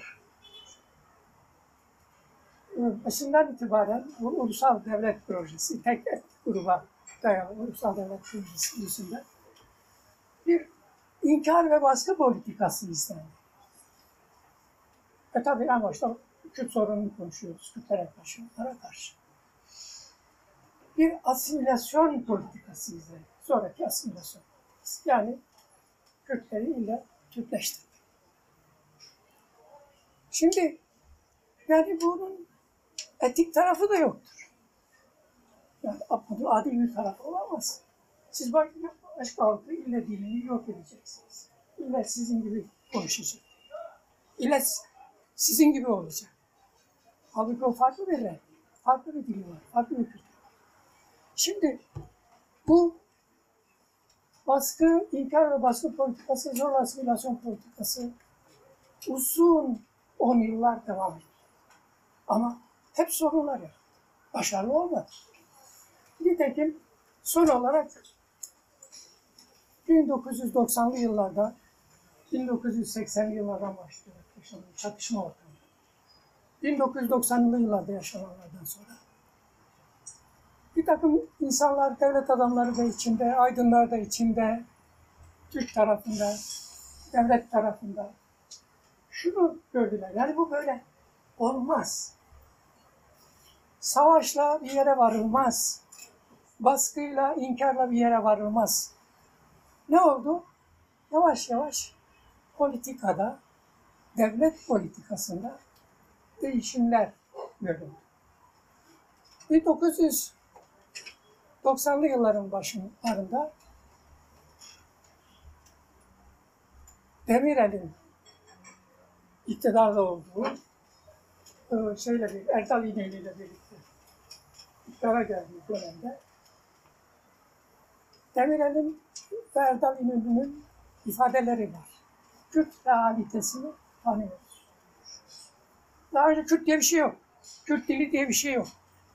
Başından itibaren bu ulusal devlet projesi, tek etnik gruba dayalı ulusal devlet projesi üstünde bir inkar ve baskı politikası izlendi. E tabii en başta Kürt sorununu konuşuyoruz, Kürtlere karşı, onlara karşı. Bir asimilasyon politikası izlendi. Sonraki asimilasyon politikası. Yani Kürtleri ile Türkleştirmek. Şimdi yani bunun etik tarafı da yoktur. Yani bunun adil bir tarafı olamaz. Siz başka halkı ille dilini yok edeceksiniz. İlle sizin gibi konuşacak. İlle sizin gibi olacak. Halbuki o farklı bir renk, farklı bir dili var, farklı bir kültür var. Şimdi bu baskı, inkar ve baskı politikası, zorla asimilasyon politikası uzun on yıllar devam etti. Ama hep sorunlar yok. Başarılı olmadı. Nitekim son olarak bin dokuz yüz doksanlı yıllarda, bin dokuz yüz seksenli yıllardan başlıyor yaşanan çatışma ortamı. bin dokuz yüz doksanlı yıllarda yaşananlardan sonra bir takım insanlar, devlet adamları da içinde, aydınlar da içinde, Türk tarafında, devlet tarafında şunu gördüler. Yani bu böyle olmaz. Savaşla bir yere varılmaz. Baskıyla, inkarla bir yere varılmaz. Ne oldu? Yavaş yavaş politikada, devlet politikasında değişimler görüldü. bin dokuz yüz doksanlı yılların başlarında Demirel'in iktidarda olduğu şeyle bir Erdal İnönü ile birlikte iktidara geldiği dönemde Demirel'in ve Erdal İnönü'nün ifadeleri var. Kürt realitesini tanıyoruz. Daha önce Kürt diye bir şey yok. Kürt dili diye bir şey yok.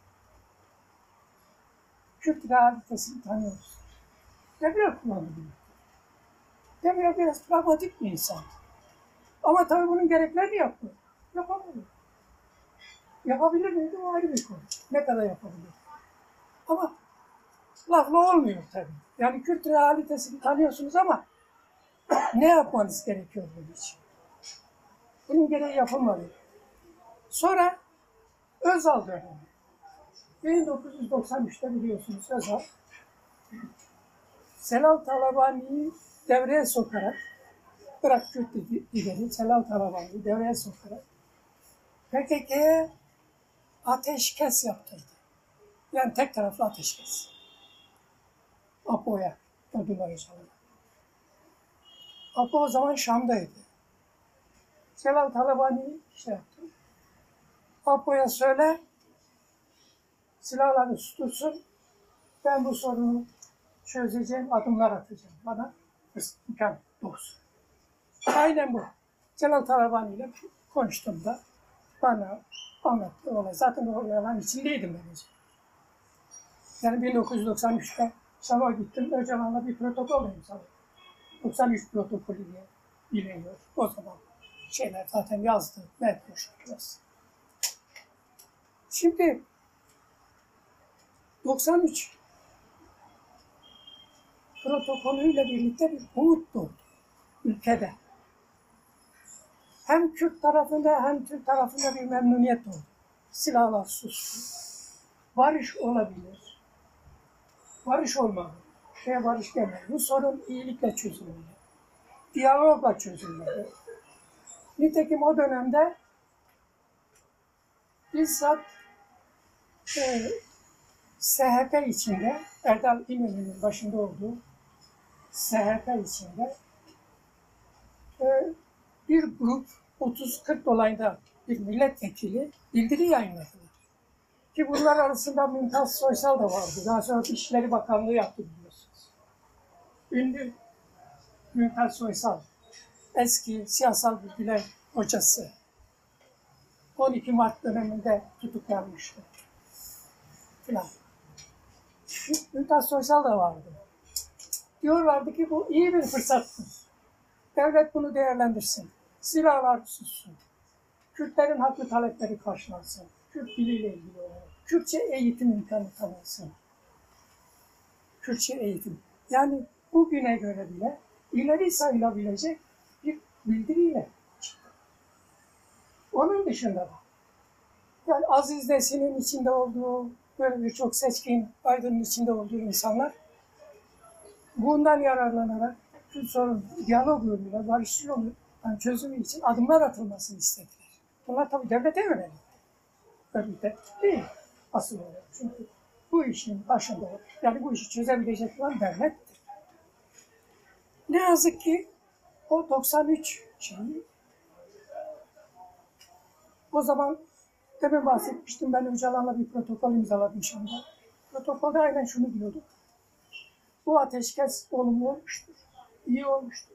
Kürt realitesini tanıyoruz. Demirel kullanılıyor. Demirel biraz pragmatik bir insan. Ama tabii bunun gereklerini yaptı. Yapamıyor. Yapabilir miydi? O ayrı bir konu. Ne kadar yapabilir? Ama lafla olmuyor tabii. Yani Kürt realitesini tanıyorsunuz ama ne yapmanız gerekiyor bunun için? Bunun gereği yapılmadı. Sonra Özal dönemi. bin dokuz yüz doksan üçte biliyorsunuz Özal Celal Talabani'yi devreye sokarak Irak Kürt lideri Celal Talaban'ı devreye sokarak P K K'ye ateşkes yaptırdı. Yani tek taraflı ateşkes. Apo'ya, Abdullah Öcalan'a. Apo o zaman Şam'daydı. Celal Talabani şey yaptı. Apo'ya söyle, silahları sustursun, ben bu sorunu çözeceğim, adımlar atacağım. Bana imkan doğsun. Aynen bu. Celal Talabani ile konuştuğumda bana anlattı olay. Zaten o olayların içindeydim ben. Yani bin dokuz yüz doksan üçte Şam'a gittim, Öcalan'la bir protokol imzaladım. doksan üç protokolü diye biliniyor. O zaman şeyler zaten yazdı, metro şarkısı. Şimdi doksan üç protokolüyle birlikte bir umut doğdu ülkede. Hem Kürt tarafında hem Türk tarafında bir memnuniyet doğdu. Silahlar sustu. Barış olabilir. Barış olmalı. Şeye barış gelmeli. Bu sorun iyilikle çözülmeli. Diyalogla çözülmeli. Nitekim o dönemde bizzat e, S H P içinde, Erdal İnönü'nün başında olduğu S H P içinde e, bir grup otuz kırk dolayında bir milletvekili bildiri yayınladılar. Ki bunlar arasında Mümtaz Soysal da vardı. Daha sonra İçişleri Bakanlığı yaptı biliyorsunuz. Ünlü Mümtaz Soysal, eski siyasal bilgiler hocası. on iki Mart döneminde tutuklanmıştı. Falan. Mümtaz Soysal da vardı. Diyorlardı ki bu iyi bir fırsattır. Devlet bunu değerlendirsin. Silahlar sussun. Kürtlerin haklı talepleri karşılansın. Kürt diliyle ilgili olarak. Kürtçe eğitim imkanı tanınsın. Kürtçe eğitim. Yani bugüne göre bile ileri sayılabilecek bir bildiriyle çıktı. Onun dışında da yani Aziz Nesin'in içinde olduğu, böyle birçok seçkin aydının içinde olduğu insanlar bundan yararlanarak Kürt sorun diyalog yoluyla, barış yoluyla yani çözümü için adımlar atılmasını istediler. Bunlar tabii devlete yönelik. Örgüte değil asıl olarak. Çünkü bu işin başında, yani bu işi çözebilecek olan devlettir. Ne yazık ki o doksan üç şeyi o zaman demin bahsetmiştim, ben Öcalan'la bir protokol imzaladım Şam'da. Protokolde aynen şunu diyorduk. Bu ateşkes olumlu olmuştur, iyi olmuştur.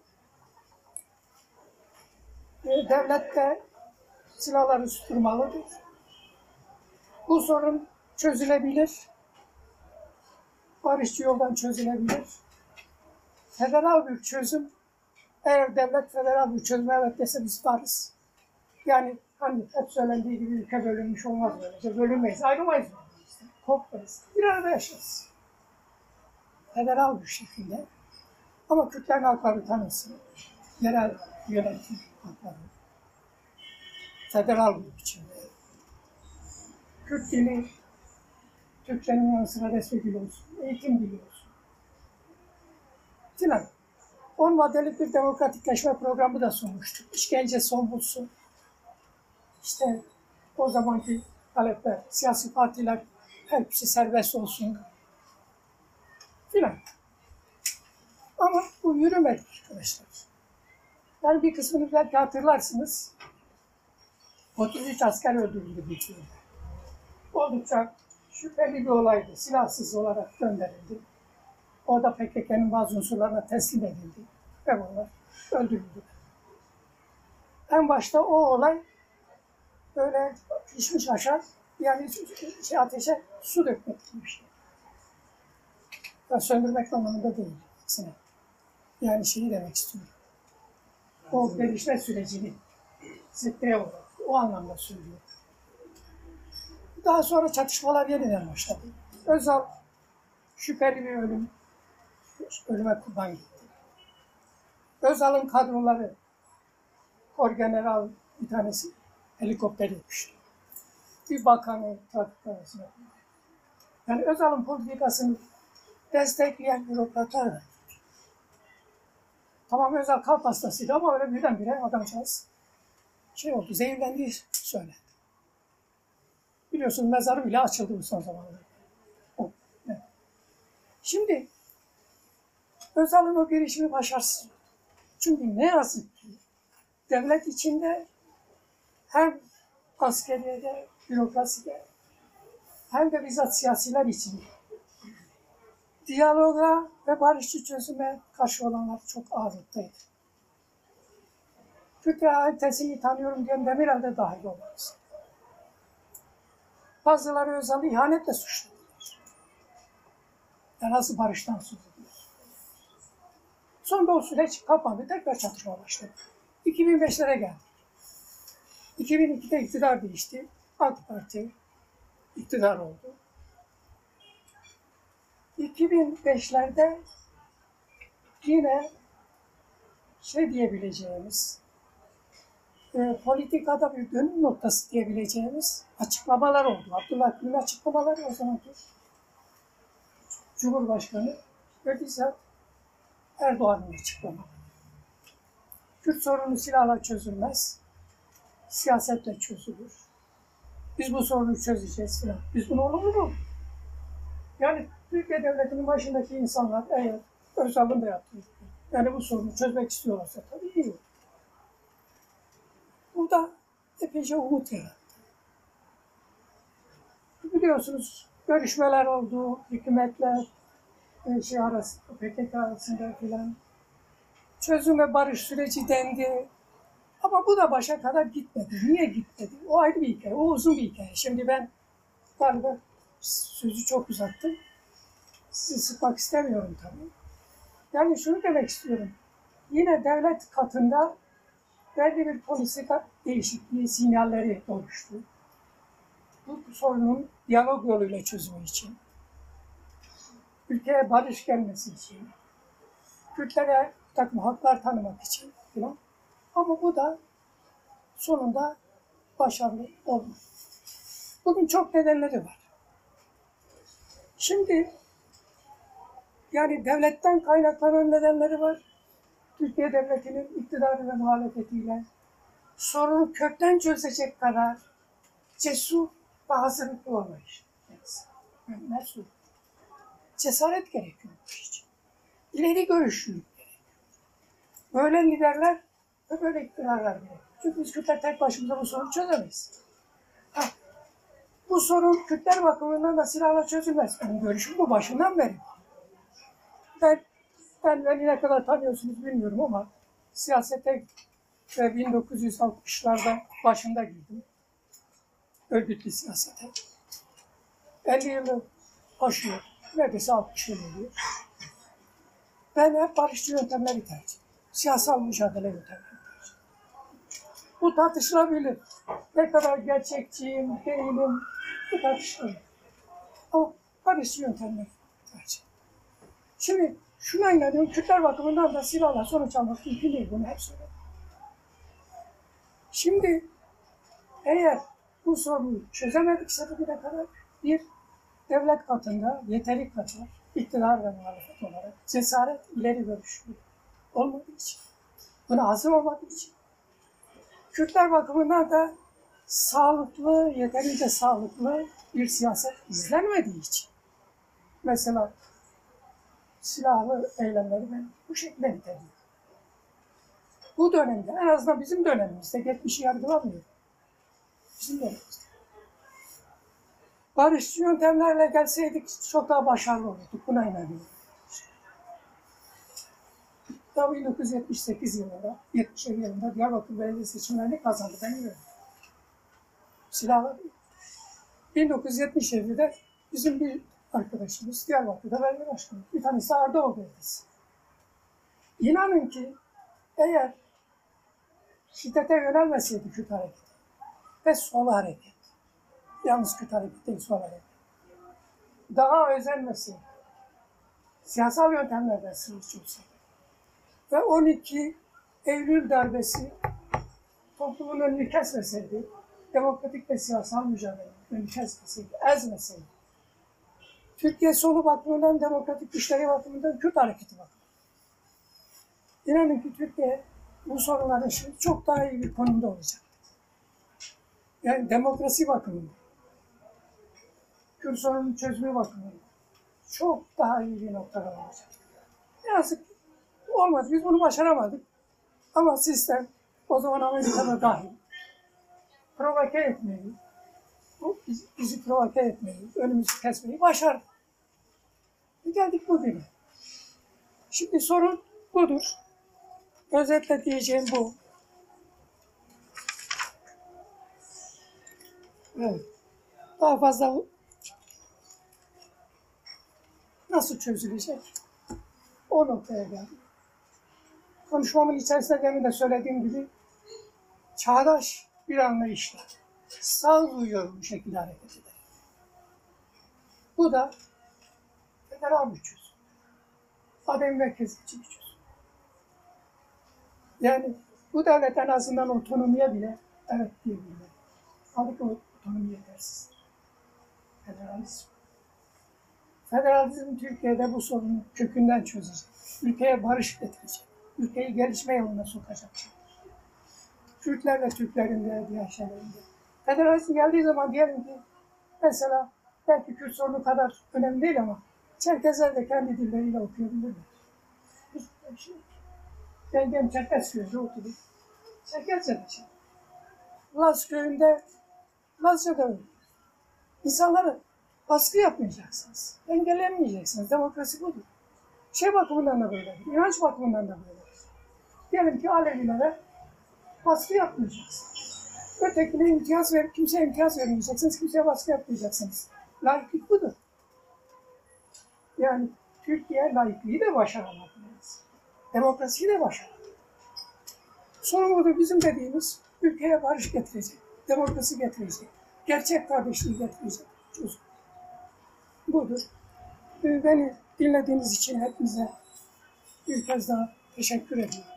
Devlet de silahları susturmalıdır. Bu sorun çözülebilir, barışçı yoldan çözülebilir. Federal bir çözüm, eğer devlet federal bir çözüm evet dese biz varız. Yani hani hep söylendiği gibi ülke bölünmüş olmaz böylece. Bölünmeyiz, ayrılmayız. Kopmayız. Bir arada yaşarız. Federal bir şekilde. Ama Kürtlerin hakları tanınsın. Yerel yönetim hakları. Federal bir biçimde. Kürt dili Türkçenin yanı sıra resmi dili olsun. Eğitim dili olsun. Filan. On maddelik bir demokratikleşme programı da sunmuştuk. İşkence son bulsun. İşte o zamanki talepler, siyasi partiler hepsi serbest olsun. Filan. Ama bu yürümedi arkadaşlar. Yani bir kısmını belki hatırlarsınız. otuz üç asker öldürüldü bir köyde. Oldukça şüpheli bir olaydı. Silahsız olarak gönderildi. Orada P K K'nın bazı unsurlarına teslim edildi. Ve bunlar öldürüldü. En başta o olay böyle pişmiş aşağı, yani şey, ateşe su dökmek gibi bir şey. Ya söndürmek anlamında değil. Aksine. Yani şeyi demek istiyorum. O gelişme sürecini sekteye olarak o anlamda söylüyor. Daha sonra çatışmalar yeniden başladı. Özal şüpheli bir ölüm, ölüme kurban gitti. Özal'ın kadroları, Orgeneral bir tanesi helikoptere düştü. Bir bakanı trafik arasında. Yani Özal'ın politikasını destekleyen bürokratlar var. Tamam Özal kalp hastasıydı ama öyle birdenbire adamcağız şey oldu, zehirlendiği söylendi. Biliyorsun mezarı bile açıldı bu son zamanlarda. O, evet. Şimdi Özal'ın o girişimi başarısız oldu. Çünkü ne yazık ki devlet içinde hem askeriyede, bürokraside hem de bizzat siyasiler için diyaloga ve barışçı çözüme karşı olanlar çok ağırlıktaydı. Kürt realitesini tanıyorum diyen Demirel de dahil olmaz. Bazıları Özal'ı ihanetle suçladılar. Ya nasıl barıştan söz ediyor? Sonra o süreç kapandı, tekrar çatışma başladı. iki bin beşlere geldi. iki bin ikide iktidar değişti. AK Parti iktidar oldu. iki bin beşlerde yine şey diyebileceğimiz, e, politikada bir dönüm noktası diyebileceğimiz açıklamalar oldu. Abdullah Gül'ün açıklamaları o zamanki Cumhurbaşkanı ve bizzat Erdoğan'ın açıklamaları. Kürt sorunu silahla çözülmez, siyasetle çözülür. Biz bu sorunu çözeceğiz filan. Biz bunu olur mu? Yani Türkiye Devleti'nin başındaki insanlar eğer Özal'ın da yaptığı yani bu sorunu çözmek istiyorlarsa tabii iyi. Bu da epeyce umut yarattı. Biliyorsunuz görüşmeler oldu, hükümetler şey arasında, P K K arasında filan. Çözüm ve barış süreci dendi. Ama bu da başa kadar gitmedi. Niye gitmedi? O ayrı bir hikaye, o uzun bir hikaye. Şimdi ben galiba sözü çok uzattım. Sizi sıkmak istemiyorum tabii. Yani şunu demek istiyorum. Yine devlet katında belli bir politika değişikliği sinyalleri oluştu. Bu sorunun diyalog yoluyla çözümü için, ülkeye barış gelmesi için, Kürtlere bir takım haklar tanımak için falan. Ama bu da sonunda başarılı olmadı. Bunun çok nedenleri var. Şimdi yani devletten kaynaklanan nedenleri var. Türkiye Devleti'nin iktidarı ve muhalefetiyle sorunu kökten çözecek kadar cesur ve hazırlıklı olmayış. Yani nasıl? Cesaret gerekiyor bu iş için. İleri görüşlülük gerekiyor. Böyle liderler ve böyle iktidarlar gerekiyor. Çünkü biz Kürtler tek başımıza bu sorunu çözemeyiz. Ha, bu sorun Kürtler bakımından da silahla çözülmez. Benim görüşüm bu başından beri. Ben, ben beni ne kadar tanıyorsunuz bilmiyorum ama siyasete ve bin dokuz yüz altmışlarda başında girdim. Örgütlü siyasete. elli yılı aşıyor. Neredeyse altmış yıl oluyor. Ben hep barışçı yöntemleri tercih ediyorum. Siyasal mücadele yöntemleri tercih ediyorum. Bu tartışılabilir. Ne kadar gerçekçiyim, değilim, bu tartışılabilir. Ama barışçı yöntemleri tercih ediyorum. Şimdi şuna inanıyorum, Kürtler bakımından da silahla sonuç almak mümkün değil. Bunu hep söyledim. Şimdi eğer bu sorunu çözemedikse bugüne kadar bir devlet katında yeteri kadar iktidar ve muhalefet olarak cesaret, ileri görüşlü olmadığı için, buna hazır olmadığı için, Kürtler bakımından da sağlıklı, yeterince sağlıklı bir siyaset izlenmediği için, mesela silahlı eylemleri ben bu şekilde niteliyorum. Bu dönemde, en azından bizim dönemimizde, geçmişi yargılamıyorum. Bizim dönemimizde. Barışçı yöntemlerle gelseydik çok daha başarılı olurduk. Buna inanıyorum. Daha bin dokuz yüz yetmiş sekiz yılında, yetmiş yılında Diyarbakır Belediye seçimlerini kazandı. Ben biliyorum. Silahla değil. bin dokuz yüz yetmiş yedide bizim bir arkadaşımız Diyarbakır'da belediye başkanı. Bir tanesi Ardaoğlu Belediyesi. İnanın ki eğer şiddete yönelmeseydi Kürt hareketi ve sol hareket, yalnız Kürt hareket değil, sol hareket, daha özenmeseydi, siyasal yöntemlerden sınırcı olsaydı ve on iki Eylül darbesi toplumun önünü kesmeseydi, demokratik ve siyasal mücadele önünü kesmeseydi, ezmeseydi, Türkiye solu bakımından, demokratik güçleri bakımından, Kürt hareketi bakımından İnanın ki Türkiye bu sorunların şimdi çok daha iyi bir konumda olacak. Yani demokrasi bakımından, Kürt sorunun çözümü bakımından çok daha iyi bir noktada olacak. Ne yazık ki olmadı. Biz bunu başaramadık. Ama sistem o zaman Amerika'da dahil provoke etmeyi, bu bizi, bizi provoke etmeyi, önümüzü kesmeyi başardı. Geldik bugüne. Şimdi sorun budur. Özetle diyeceğim bu. Evet. Daha fazla nasıl çözülecek? O noktaya geldik. Konuşmamın içerisinde demin de söylediğim gibi çağdaş bir anlayışla sağduyuyor bu şekilde hareket eder. Bu da federal bir çözüm. Adem merkezci bir çözüm. Yani bu devlet en azından otonomiye bile evet diyebilirler. Halbuki o otonomi yetersiz. Federalizm. Federalizm Türkiye'de bu sorunu kökünden çözecek. Ülkeye barış getirecek. Ülkeyi gelişme yoluna sokacak. Kürtlerle Türklerin de diğer şeylerinde. Federalizm geldiği zaman diyelim ki mesela belki Kürt sorunu kadar önemli değil ama Çerkezler de kendi dilleriyle okuyabilirler. Hiçbir şey yok. Ben benim Çerkez köyünde oturdum. Çerkezce de şey. Laz köyünde Lazca da öyle. İnsanları baskı yapmayacaksınız. Engellemeyeceksiniz. Demokrasi budur. Şey bakımından da böyledir. İnanç bakımından da böyledir. Diyelim ki Alevilere baskı yapmayacaksınız. Ötekine imtiyaz verip kimseye imtiyaz vermeyeceksiniz. Kimseye baskı yapmayacaksınız. Laiklik budur. Yani Türkiye laikliği de başaramadı. Demokrasiyi de başaramadı. Sorun burada bizim dediğimiz ülkeye barış getirecek. Demokrasi getirecek. Gerçek kardeşliği getirecek. Çözüm. Budur. Beni dinlediğiniz için hepinize bir kez daha teşekkür ediyorum.